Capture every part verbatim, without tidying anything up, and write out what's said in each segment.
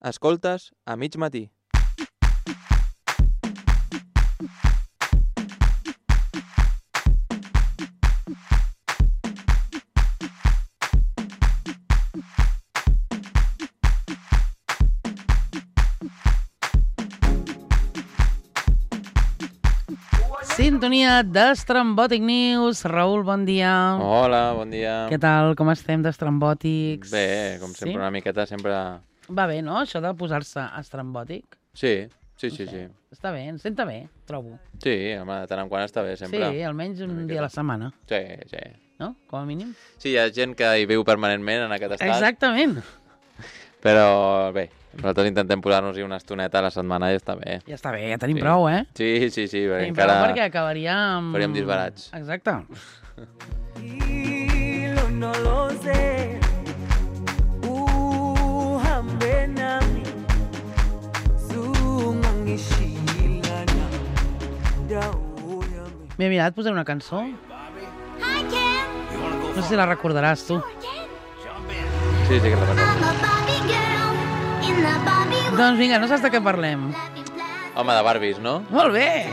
Escoltes a mig matí. Sintonia d'Estrambòtic News. Raül, bon dia. Hola, bon dia. Què tal? Com estem d'estrambòtics? Bé, com sempre, Sí? una miqueta sempre... Va bé, no?, això de posar-se estrambòtic. Sí, sí, sí, sí. Està bé, ens senta bé, trobo. Sí, home, de tant en quant està bé, sempre. Sí, almenys un Una dia a la miqueta. setmana, Sí, sí. no?, com a mínim. Sí, hi ha gent que hi viu permanentment en aquest estat, Exactament. però bé, nosaltres intentem posar-nos-hi una estoneta a la setmana i està bé. Ja està bé, ja tenim Sí. prou, eh? Sí, sí, sí, perquè Tenim encara prou perquè acabaríem... faríem disbarats. Exacte. Hilo no lo sé. Uhambe nami. Zungangishilana. Dawo yami. M'he mirat, posar una cançó. No sé si la recordaràs, tu. Sí, sí que la recordo. Doncs vinga, no saps de què parlem. Home, de Barbies, no? Molt bé!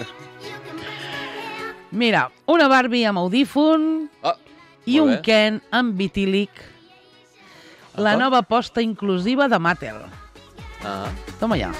Mira, una Barbie amb audífon Oh, i molt un bé. Ken amb vitílic. La Ah. nova aposta inclusiva de Mattel. Ah, Toma ja.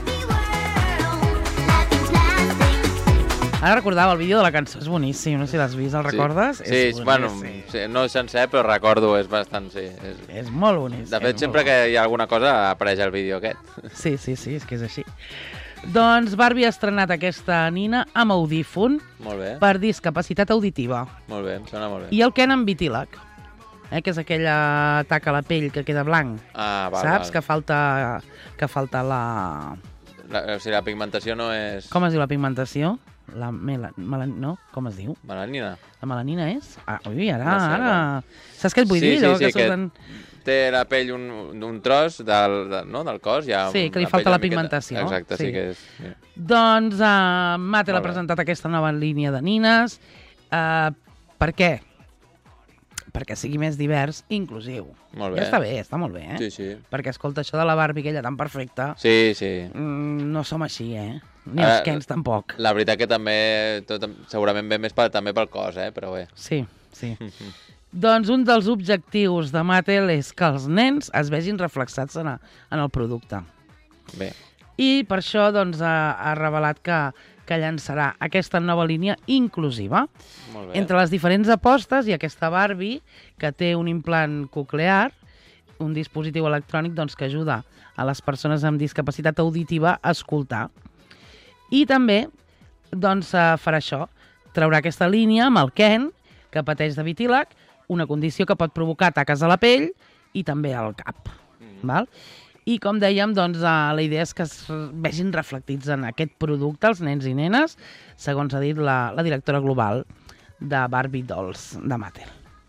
Ara recordava el vídeo de la cançó, és boníssim, no sé si l'has vist, el recordes? Sí, és sí, bueno, boníssim. sí, no sencer, però recordo, és bastant, sí. És... És molt boníssim. De fet, sempre que hi ha alguna cosa apareix el vídeo aquest. Sí, sí, sí, és que és així. Doncs Barbie ha estrenat aquesta nina amb audífon Molt bé, per discapacitat auditiva. molt bé, em sona molt bé. I el Ken amb vitílac, eh, que és aquella taca a la pell que queda blanc. Ah, val, Saps? val. Que falta, que falta la... La, o sigui, la pigmentació no és... Com es diu la pigmentació? La mela... Melan... No? Com es diu? melanina. La melanina és? Ah, ui, ara, No sé, ara... va. Saps què et vull Sí, dir? sí, Allò sí, que surten... Té la pell un, un tros del, de, no, del cos. Hi ha Sí, que li la falta pell la una miqueta- pigmentació. Exacte, sí, Sí. que és... Sí. Doncs uh, Mattel Molt ha bé. presentat aquesta nova línia de nines. Uh, per què? Perquè sigui més divers i inclusiu. Molt bé. Ja està bé, està molt bé, eh? Sí, sí. Perquè, escolta, això de la Barbie, aquella tan perfecta, Sí, sí. mm, no som així, eh? Ni Ara, els Kens tampoc. La veritat que també, tot, segurament ve més pel, també pel cos, eh? Però bé. Sí, sí. Doncs un dels objectius de Mattel és que els nens es vegin reflexats en, a, en el producte. Bé. I per això doncs, ha, ha revelat que, que llançarà aquesta nova línia inclusiva. Molt bé. Entre les diferents apostes hi ha aquesta Barbie que té un implant coclear, un dispositiu electrònic doncs, que ajuda a les persones amb discapacitat auditiva a escoltar. I també doncs, eh, farà això, traurà aquesta línia amb el Ken, que pateix de vitílac, una condició que pot provocar taques a la pell i també al cap. Mm. Val? I com dèiem, doncs, eh, la idea és que es vegin reflectits en aquest producte els nens i nenes, segons ha dit la, la directora global de Barbie Dolls de Mattel.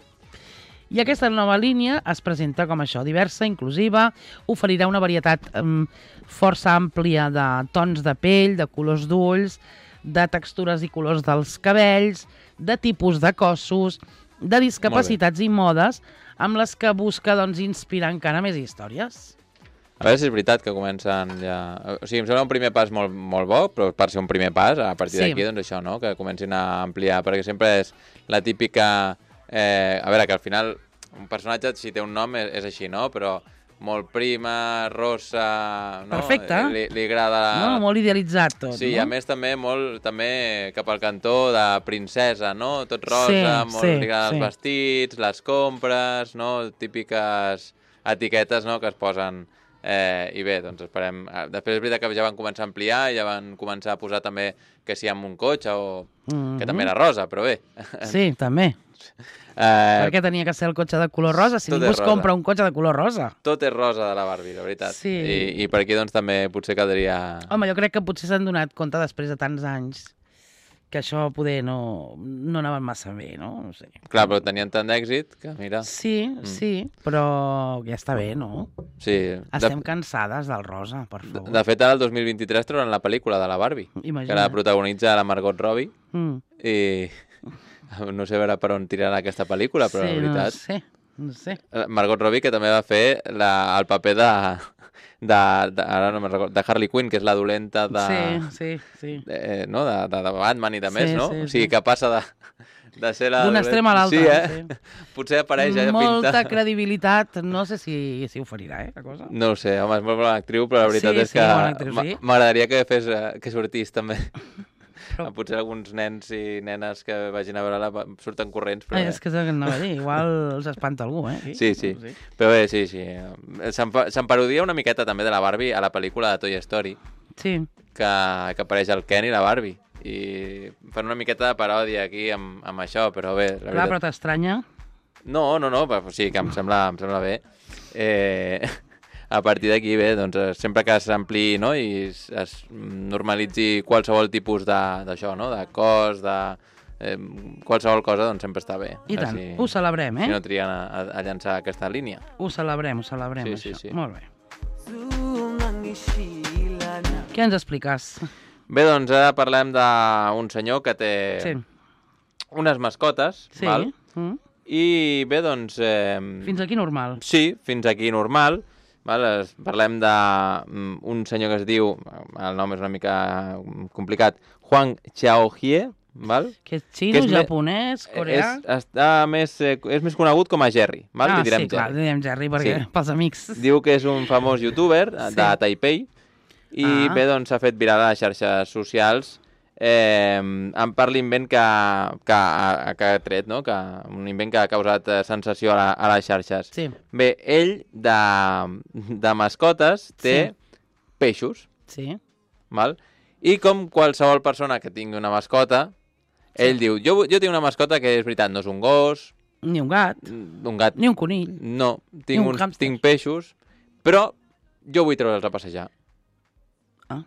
I aquesta nova línia es presenta com això, diversa, inclusiva, oferirà una varietat um, força àmplia de tons de pell, de colors d'ulls, de textures i colors dels cabells, de tipus de cossos, de discapacitats i modes, amb les que busca doncs, inspirar encara més històries. A veure si és veritat que comencen ja... O sigui, em sembla un primer pas molt, molt bo, però per ser un primer pas, a partir Sí. d'aquí, doncs això, no? Que comencin a ampliar, perquè sempre és la típica... Eh, a veure, que al final un personatge, si té un nom, és, és així, no? Però molt prima, rosa... No? Perfecte. Li, li agrada... No? Molt idealitzat tot, Sí, i no? a més també molt també cap al cantó de princesa, no? Tot rosa, Sí, molt sí, li agraden sí. els vestits, les compres, no? Típiques etiquetes, no?, que es posen... Eh, I bé, doncs esperem... eh, Després és veritat que ja van començar a ampliar, ja van començar a posar també que si amb un cotxe o... Mhm. que també era rosa, però bé. Sí, també. Eh, Per què tenia que ser el cotxe de color rosa si tot ningú és es rosa. compra un cotxe de color rosa? Tot és rosa de la Barbie, la veritat. Sí. I, I per aquí doncs també potser caldria... Home, jo crec que potser s'han donat compte després de tants anys que això poder no, no anava massa bé, no? No sé. Clar, però tenien tant d'èxit que, mira... Sí, sí, però ja està bé, no? Sí. Estem De, cansades del rosa, per de, favor. de fet, ara el dos mil vint-i-tres trauran la pel·lícula de la Barbie, que Imagina't. la protagonitza la Margot Robbie, Mm. i no sé a veure per on tirarà aquesta pel·lícula, però sí, la veritat... no sé. no sé. Margot Robbie, que també va fer la, el paper de, de, de, ara no me'n recordo, de Harley Quinn, que és la dolenta de... Sí, sí, sí. De, no? de, de, de Batman i de més, Sí, no? sí, O sigui, sí. que passa de, de ser la... D'un extrem a l'altre. Sí, eh? Sí. Potser apareix allà Molta pinta... credibilitat, no sé si, si oferirà, eh, la cosa. No ho sé, home, és molt bona actriu, però la veritat Sí, és sí, que bona actriu, sí. m'agradaria que fes eh, que sortís també. Però- Potser alguns nens i nenes que vagin a veure-la va- surten corrents, però... Ai, bé. és que és el que anava a dir, igual els espanta algú, eh? Sí, sí. Però bé, sí, sí. Se'n fa- se'n parodia una miqueta també de la Barbie a la pel·lícula de Toy Story, Sí, que, que apareix el Ken i la Barbie. I fan una miqueta de paròdia aquí amb, amb això, però bé, la clar, però veritat... t'estranya. No, no, no, però sí, que em sembla, em sembla bé. Eh, a partir d'aquí, bé, doncs, eh, sempre que s'ampliï, no?, i es, es normalitzi qualsevol tipus de- d'això, no?, de cos, de... Eh, qualsevol cosa, doncs sempre està bé. I tant, Si, ho celebrem, si eh? no trien a, a, a llançar aquesta línia. Ho celebrem, ho celebrem, Sí, sí, això. sí. Molt bé. Zungangishilana. Què ens expliques? Bé, doncs ara parlem d'un senyor que té Sí, unes mascotes, sí. val? Mm. I bé, doncs... Eh, Fins aquí normal. Sí, fins aquí normal. Val? Es, parlem d'un senyor que es diu, el nom és una mica complicat, Huang Xiaohie, val? Que és Que xino, és me- japonès, coreà... És, està més, eh, és més conegut com a Jerry, val? Ah, Li direm sí, clar, Jerry. li direm Jerry, perquè Sí. pels amics. Diu que és un famós youtuber Sí. de Taipei i Ah. bé, doncs s'ha fet viral a les xarxes socials eh, en per l'invent que, que, ha- que ha tret, no? Que, un invent que ha causat eh, sensació a, la, a les xarxes. Sí, Bé, ell de, de mascotes té Sí. peixos, sí. val? I com qualsevol persona que tingui una mascota, ell diu, jo, jo tinc una mascota que és veritat, no és un gos, Ni un gat, un gat, ni un conill. no, Ni tinc, un uns, hàmster. tinc peixos, però jo vull treure'ls a passejar. Ah.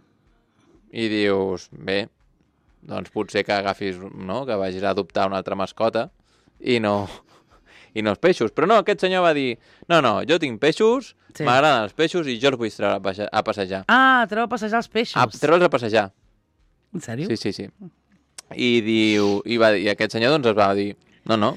I dius, bé, doncs potser que agafis, no?, que vagis a adoptar una altra mascota i no, i no els peixos. Però no, aquest senyor va dir, no, no, jo tinc peixos, Sí. m'agraden els peixos i jo els vull treure a, passe a passejar. Ah, treu a passejar els peixos. A treure'ls a passejar. En sèrio? Sí, sí, sí. I diu, i, va, i aquest senyor doncs es va dir, no, no,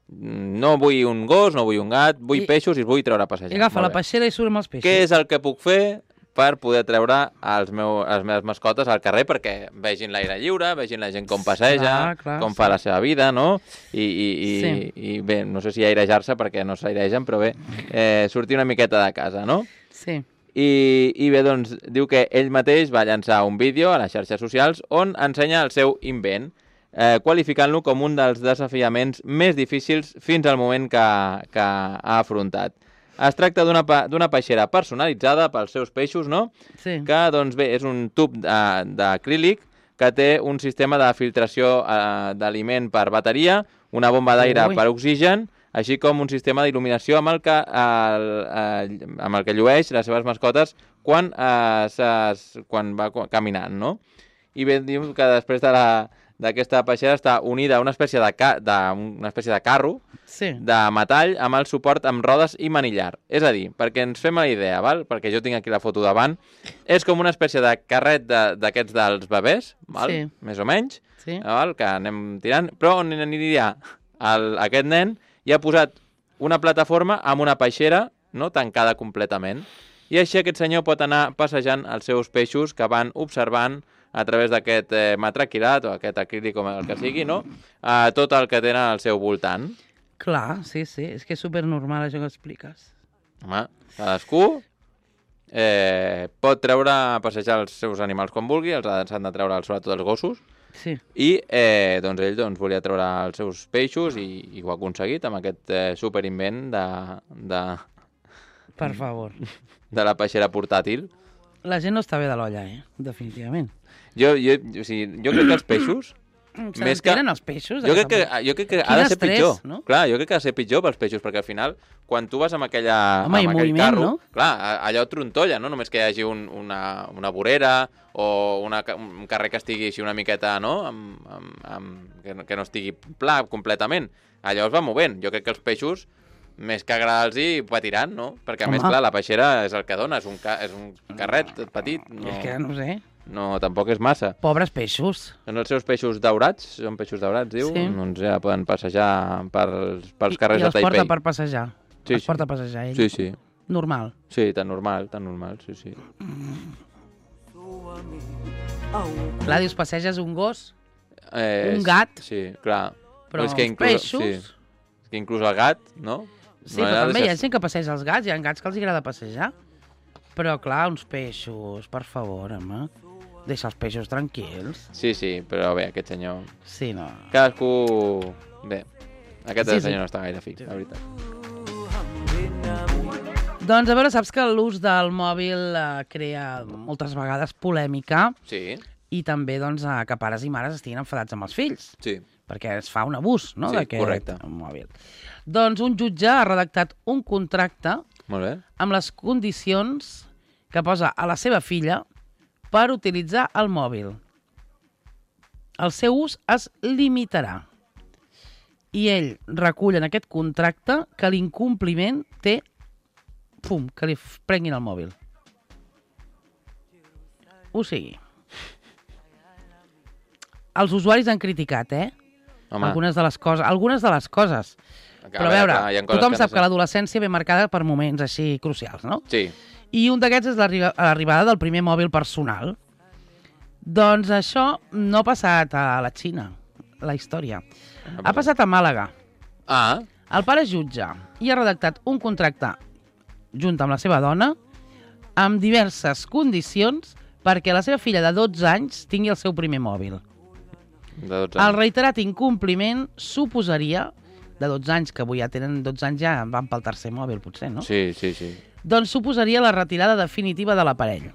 no vull un gos, no vull un gat, vull I- peixos i els vull treure a passejar. I agafa Molt la bé. peixera i surt amb els peixos. Què és el que puc fer per poder treure els meu, les meves mascotes al carrer perquè vegin l'aire lliure, vegin la gent com passeja, Clar, clar, com sí. fa la seva vida, no? I, i, i, Sí. i bé, no sé si airejar-se perquè no s'airegen, però bé, eh, sortir una miqueta de casa, no? Sí. I, I bé, doncs, diu que ell mateix va llançar un vídeo a les xarxes socials on ensenya el seu invent, eh, qualificant-lo com un dels desafiaments més difícils fins al moment que, que ha afrontat. Es tracta d'una pa d'una peixera personalitzada pels seus peixos, no? Sí. Que, doncs bé, és un tub de- d'acrílic que té un sistema de filtració eh, d'aliment per bateria, una bomba d'aire Ui. per oxigen, així com un sistema d'il·luminació amb, el que, el, el, amb el que llueix les seves mascotes quan, eh, ses, quan va co- caminant, no? I bé, diu que després de la d'aquesta peixera està unida a una espècie de, ca de, una espècie de carro Sí. de metall amb el suport amb rodes i manillar. És a dir, perquè ens fem la idea, val? Perquè jo tinc aquí la foto davant, és com una espècie de carret de- d'aquests dels bebès, val? Sí. Més o menys, Sí. val? Que anem tirant, però on aniria el, aquest nen i ha posat una plataforma amb una peixera, no?, tancada completament. I així aquest senyor pot anar passejant els seus peixos que van observant a través d'aquest eh, matraquilat o aquest acrílic com el que sigui, no?, a tot el que tenen al seu voltant. Clar, sí, sí. És que és supernormal això que expliques. Home, cadascú eh, pot treure a passejar els seus animals com vulgui, els ha- s'han de treure sobretot els gossos, Sí. i eh, doncs ell doncs, volia treure els seus peixos i, i ho ha aconseguit amb aquest eh, superinvent de, de, Per favor. de la peixera portàtil. La gent no està bé de l'olla, eh? Definitivament. Jo, jo, o sigui, jo crec que els peixos... Se Més que- n'entenen els peixos? Jo crec que, jo crec que ha de Quin ser estrès, pitjor. no? Clar, jo crec que ha de ser pitjor pels peixos, perquè al final, quan tu vas amb aquella Home, i amb aquell moviment, carro, no? clar, a- allò trontolla, no? Només que hi hagi un, una, una vorera o una, ca- un carrer que estigui així una miqueta, no? Amb, amb, amb, que, no, que no estigui pla completament. Allò es va movent. Jo crec que els peixos, més que agradar-los, patirant, no? Perquè, a Home. més, clar, la peixera és el que dona, és un, ca és un carret petit. No, És que no sé. no, tampoc és massa. Pobres peixos. Són els seus peixos daurats, són peixos daurats, diu, Sí. doncs ja poden passejar pels, pels I- carrers I de els porta Taipei. per passejar. Sí, es sí. porta a passejar ell. Sí, sí. Normal. Sí, tan normal, tan normal, sí, sí. Clar, dius, passeges un gos, Eh, Un gat. Sí, clar. però és que uns inclús, peixos... Sí. És que inclús el gat, no? Sí, No però ha de també hi ha ser- gent que passeja els gats, hi ha gats que els agrada passejar. Però, clar, uns peixos, per favor, home. Deixa els peixos tranquils. Sí, sí, però bé, aquest senyor... Sí, no. Cadascú... Bé, aquest Sí, sí, sí. senyor no està gaire fi, la veritat. Doncs, a veure, saps que l'ús del mòbil eh, crea moltes vegades polèmica Sí, i també doncs, eh, que pares i mares estiguin enfadats amb els fills, sí. perquè es fa un abús, no?, Sí, d'aquest correcte. mòbil. Doncs un jutge ha redactat un contracte Molt bé. amb les condicions que posa a la seva filla per utilitzar el mòbil. El seu ús es limitarà. I ell recull en aquest contracte que l'incompliment té... Pum, que li f- prenguin el mòbil. O sigui... Els usuaris han criticat, eh? Home, Algunes de les coses. Algunes de les coses. a Però a veure, clar, hi ha coses tothom que sap no que sé. l'adolescència ve marcada per moments així crucials, no? Sí, I un d'aquests és l'arriba- l'arribada del primer mòbil personal. Doncs això no ha passat a la Xina, la història. Ha passat a Màlaga. Ah, El pare és jutge i ha redactat un contracte junt amb la seva dona amb diverses condicions perquè la seva filla de dotze anys tingui el seu primer mòbil. de dotze El anys. reiterat incompliment suposaria, de dotze anys, que avui ja tenen dotze anys, ja van pel tercer mòbil, potser, no? Sí, sí, sí. Doncs suposaria la retirada definitiva de l'aparell.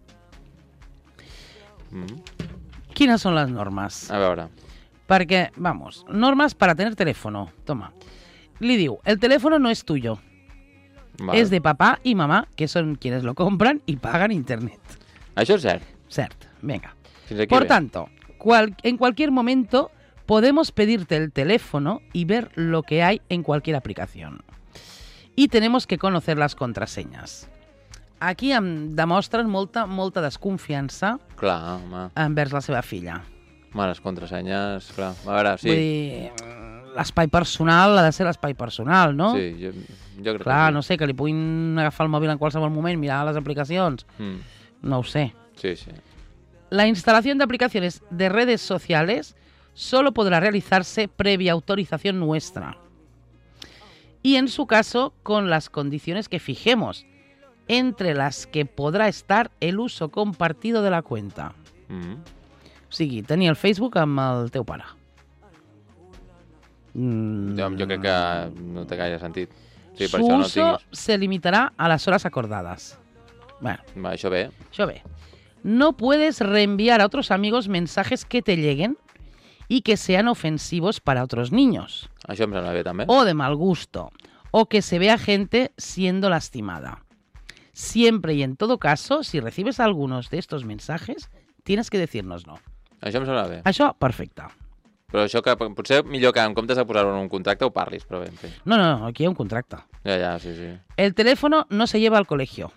Mm. Quines són les normes? A veure. Porque, vamos, normas para tener teléfono. Toma. Le digo, el teléfono no es tuyo. Vale. Es de papá y mamá, que son quienes lo compran y pagan internet. Això és cert. Cert. Venga. Fins aquí Por bé. tanto, cual- en cualquier momento podemos pedirte el teléfono y ver lo que hay en cualquier aplicación. Y tenemos que conocer las contraseñas. Aquí em demostren molta, molta desconfiança Clar, home. envers la seva filla. Home, les contrasenyes, clar. A veure, sí. Vull dir, l'espai personal ha de ser l'espai personal, no? Sí, jo, jo crec Clar, que no sé, que li puguin agafar el mòbil en qualsevol moment, mirar les aplicacions, sí. Mm. no ho sé. Sí, sí. La instalación de aplicaciones de redes sociales solo podrá realizarse previa autorización nuestra. Y en su caso, con las condiciones que fijemos, entre las que podrá estar el uso compartido de la cuenta. Mm. O sigui, tenir el Facebook amb el teu pare. Mm, Jo, jo crec que no té gaire sentit. Sí, per Su això no el uso tinguis. se limitará a las horas acordadas. Bueno, Va, això bé. yo ve. No puedes reenviar a otros amigos mensajes que te lleguen y que sean ofensivos para otros niños, Això em sembla bé, també. o de mal gusto, o que se vea gente siendo lastimada. Siempre y en todo caso, si recibes algunos de estos mensajes, tienes que decirnos no. Això em sembla bé. Això, perfecte. Però això que potser millor que en comptes de posar-ho en un contracte ho parlis, però bé, en fi. No, no, aquí hay un contrato. Ja, ja, sí, sí. El teléfono no se lleva al colegio.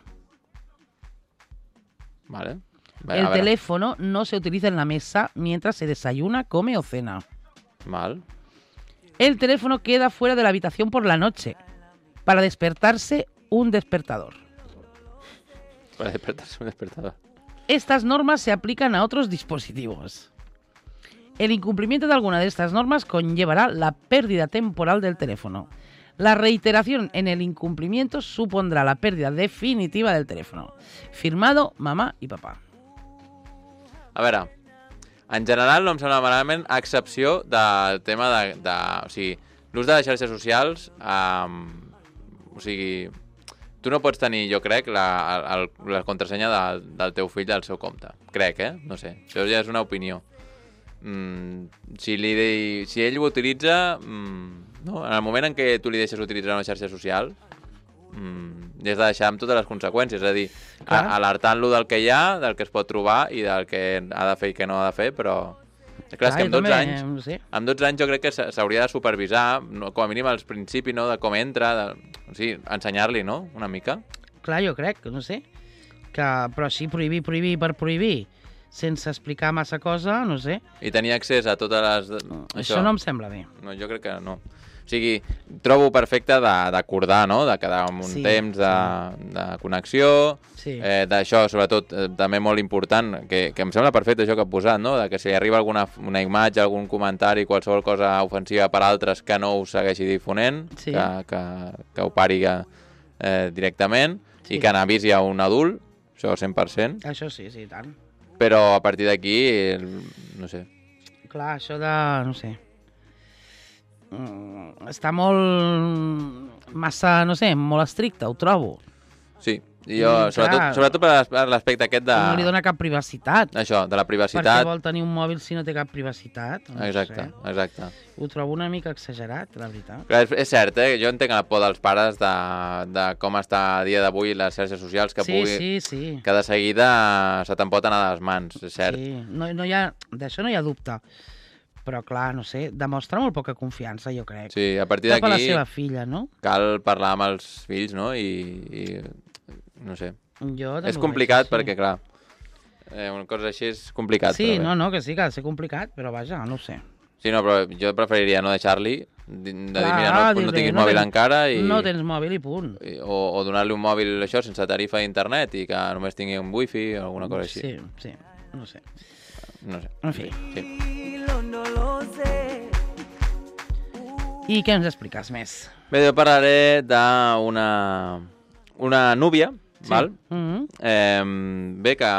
Vale. Bé, El a veure. teléfono no se utiliza en la mesa mientras se desayuna, come o cena. Val. El teléfono queda fuera de la habitación por la noche para despertarse un despertador. Para despertarse un despertador. Estas normas se aplican a otros dispositivos. El incumplimiento de alguna de estas normas conllevará la pérdida temporal del teléfono. La reiteración en el incumplimiento supondrá la pérdida definitiva del teléfono. Firmado mamá y papá. A veure, en general no em sembla malament, a excepció del tema de... de o sigui, l'ús de les xarxes socials, um, o sigui, tu no pots tenir, jo crec, la, el, la contrasenya de, del teu fill del seu compte. Crec, eh? No sé. Això ja és una opinió. Mm, si, li, si ell ho utilitza, mm, no? En el moment en què tu li deixes utilitzar una xarxa social, mm, has de deixar amb totes les conseqüències, és a dir, Clar. a- alertant-lo del que hi ha, del que es pot trobar i del que ha de fer i que no ha de fer, però... Clar, és que amb jo dotze també, anys, Sí. amb dotze anys jo crec que s'a- s'hauria de supervisar, no, com a mínim als principis, no?, de com entra, de, o sigui, ensenyar-li, no?, una mica. Clar, jo crec, no sé. Que, però sí, prohibir, prohibir per prohibir, sense explicar massa cosa, no sé. I tenir accés a totes les... Això, això no em sembla bé. No, jo crec que no. O sigui, trobo perfecte de- d'acordar, no?, de quedar amb un Sí, temps de, de connexió, Sí. eh, d'això, sobretot, eh, també molt important, que, que em sembla perfecte això que ha posat, no?, de que si arriba alguna una imatge, algun comentari, qualsevol cosa ofensiva per altres, que no ho segueixi difonent, Sí. que, que, que ho pari eh, directament, Sí. i que n'avisi a un adult, això cent per cent, Això sí, sí, i tant. però a partir d'aquí, el- no sé. Clar, això de... no sé... Mm, està molt... massa, no sé, molt estricte, ho trobo. Sí, i jo, I, sobretot, clar, sobretot per l'as- per l'aspecte aquest de... No li dona cap privacitat. Això, de la Per què privacitat. vol tenir un mòbil si no té cap privacitat? No Exacte, sé. exacte. Ho trobo una mica exagerat, la veritat. Clar, és, és cert, eh? Jo entenc la por dels pares de, de com està a dia d'avui les xarxes socials, que Sí, pugui... sí, sí. que de seguida se te'n pot anar de les mans, és cert. Sí, no, no hi ha... D'això no hi ha dubte. Però, clar, no sé, demostra molt poca confiança, jo crec. Sí, a partir Cap a la d'aquí seva filla, no? cal parlar amb els fills, no? I, i no sé. Jo també És ho complicat veig així. perquè, clar, eh, una cosa així és complicat. Sí, però bé. no, no, que sí, que ha de ser complicat, però vaja, no ho sé. Sí, no, però jo preferiria no deixar-li, de dir, Clar, mira, no, no dir-li, tinguis no mòbil tens- encara, i, No tens mòbil i punt. i- o, o donar-li un mòbil això sense tarifa d'internet i que només tingui un wifi o alguna cosa així. Sí, sí, no sé. No sé. En fi. Sí. Lo no lo sé. I què ens expliques més? Bé, jo parlaré d'una una núvia, val? Mm -hmm. Eh, bé, que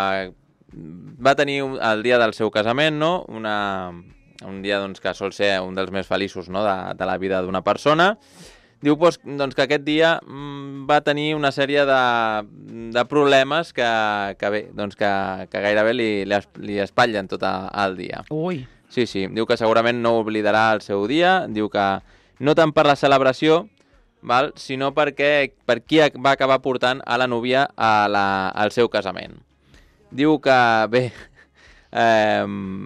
va tenir un- el dia del seu casament, no? Una, un dia doncs, que sol ser un dels més feliços, no?, de, de la vida d'una persona. Diu doncs, doncs, que aquest dia mm, va tenir una sèrie de, de problemes que, que, bé, doncs, que, que gairebé li, li, es- li espatllen tot a- el dia. Ui, Sí, sí, diu que segurament no oblidarà el seu dia, diu que no tant per la celebració, val, sinó perquè per qui va acabar portant a la núvia a la, al seu casament. Diu que, bé, eh,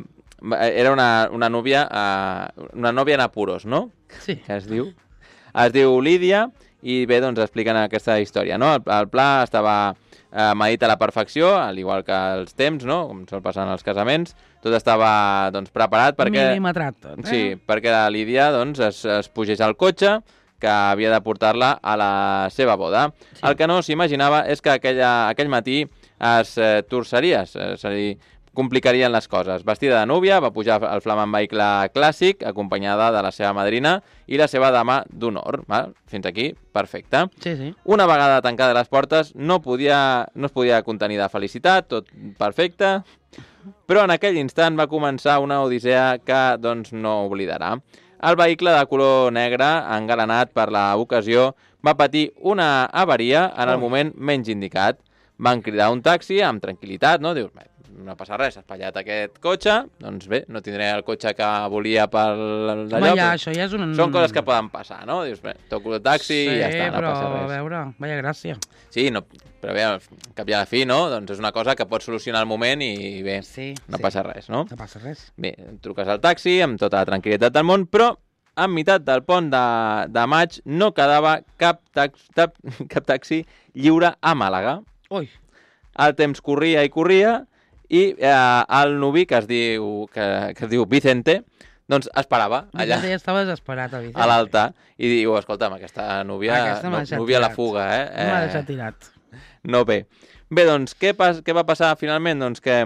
era una, una núvia, eh, una nòvia en apuros, no? sí. Que es diu. Es diu Lídia, i bé, doncs expliquen aquesta història, no? El, el pla estava eh, medit a la perfecció, al igual que els temps, no?, com sol passar en els casaments. Tot estava, doncs, preparat perquè... Mil·limetrat tot, eh? Sí, perquè la Lídia, doncs, es, es pugés al cotxe que havia de portar-la a la seva boda. Sí. El que no s'imaginava és que aquella, aquell matí es eh, torçaria, es, es, li complicarien les coses. Vestida de núvia, va pujar al flamant vehicle clàssic, acompanyada de la seva madrina i la seva dama d'honor. val? Fins aquí, perfecte. Sí, sí. Una vegada tancades les portes, no, podia, no es podia contenir de felicitat, tot perfecte, però en aquell instant va començar una odissea que doncs, no oblidarà. El vehicle de color negre, engalanat per l'ocasió, va patir una avaria en el Ui. moment menys indicat. Van cridar un taxi amb tranquil·litat, no? Dius, bé, no passa res, ha espatllat aquest cotxe, doncs bé, no tindré el cotxe que volia per Home, d'allò. ja, però això ja és un... Són coses que poden passar, no? Dius, bé, toco el taxi sí, i ja està, no però, passa a res. veure, vaya gràcia. Sí, no, però bé, al cap i a la fi, no? Doncs és una cosa que pots solucionar al moment i bé, Sí, no sí. passa res, no? No passa res. Bé, truques al taxi amb tota la tranquil·litat del món, però en meitat del pont de, de maig no quedava cap, tax, cap, cap taxi lliure a Màlaga. Ui, El temps corria i corria i eh, el nuvi, que es diu, que, que es diu Vicente, doncs esperava allà ja estava desesperat, el Vicente. a l'altar i diu, escolta'm, aquesta núvia, Aquesta m'ha no, deixat núvia a la tirat. fuga, eh? M'ha Eh, deixat tirat. No bé. Bé, doncs, què, pas, què va passar finalment? Doncs que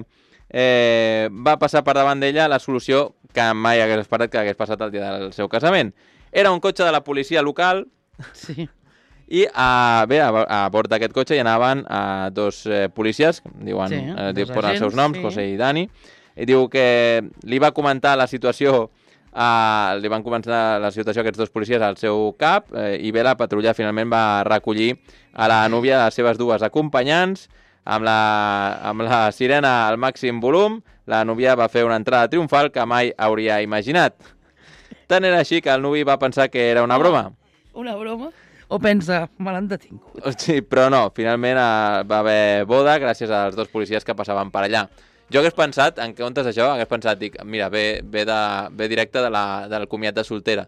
eh, va passar per davant d'ella la solució que mai hagués esperat que hagués passat el dia del seu casament. Era un cotxe de la policia local Sí. i a, bé, a, a bord d'aquest cotxe hi anaven a dos eh, policies, diuen, Sí, eh, dos diu, posen els seus agents, noms, sí. José i Dani, i diu que li va comentar la situació Uh, li van començar la situació aquests dos policies al seu cap eh, i bé, la patrulla finalment va recollir a la núvia les seves dues acompanyants amb la, amb la sirena al màxim volum. La núvia va fer una entrada triomfal que mai hauria imaginat. Tant era així que el nuvi va pensar que era una broma. Una broma? O pensa, me l'han detingut. Sí, però no, finalment eh, va haver boda gràcies als dos policies que passaven per allà. Jo hagués pensat, en comptes d'això, hagués pensat, dic, mira, ve, ve, de, ve directe de la, del comiat de soltera.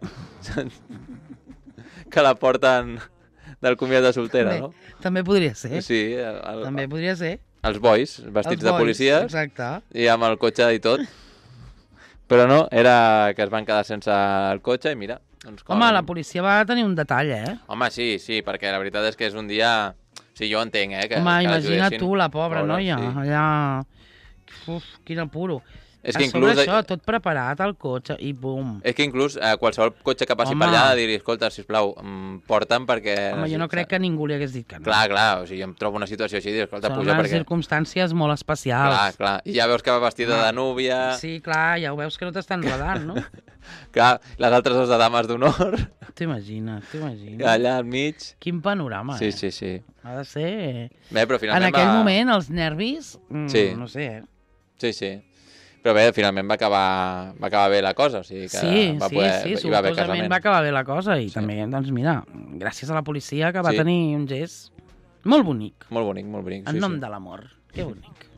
Que la porten del comiat de soltera, Bé, no? també podria ser. Sí, el, el, També podria ser. els bois, vestits Els de bois, policies, Exacte. i amb el cotxe i tot. Però no, era que es van quedar sense el cotxe i mira, Doncs Home, la policia va tenir un detall, eh? Home, sí, sí, perquè la veritat és que és un dia... Sí, jo entenc, eh? Que, Home, que imagina't ajudessin. tu, la pobra Pobra, noia, sí. allà... Uf, quin apuro. És A que sobre inclús... això, tot preparat al cotxe i bum. És que inclús eh, qualsevol cotxe que passi Home. per allà ha de dir, escolta, sisplau, mm, porta'm perquè... Home, jo no crec que ningú li hagués dit que no. Clar, clar, o sigui, em trobo una situació així i dic, escolta, Són puja unes perquè... circumstàncies molt especials. Clar, clar. I ja veus que va vestida Ah. de núvia... Sí, clar, ja ho veus que no t'estan rodant, no? Clar, les altres dos de dames d'honor, T'imagines, t'imagines. allà al mig... Quin panorama, Sí, eh? sí, sí. Ha de ser... Bé, però En finalment aquell va... moment, els nervis, mm, Sí. no sé, eh? Sí, sí. Però bé, finalment va acabar, va acabar bé la cosa, o sigui que Sí, va sí, poder... sí, hi va haver sortosament casament. va acabar bé la cosa i Sí. també, doncs mira, gràcies a la policia que va Sí. tenir un gest molt bonic, Molt bonic, molt bonic. en sí, nom sí. de l'amor. Que bonic.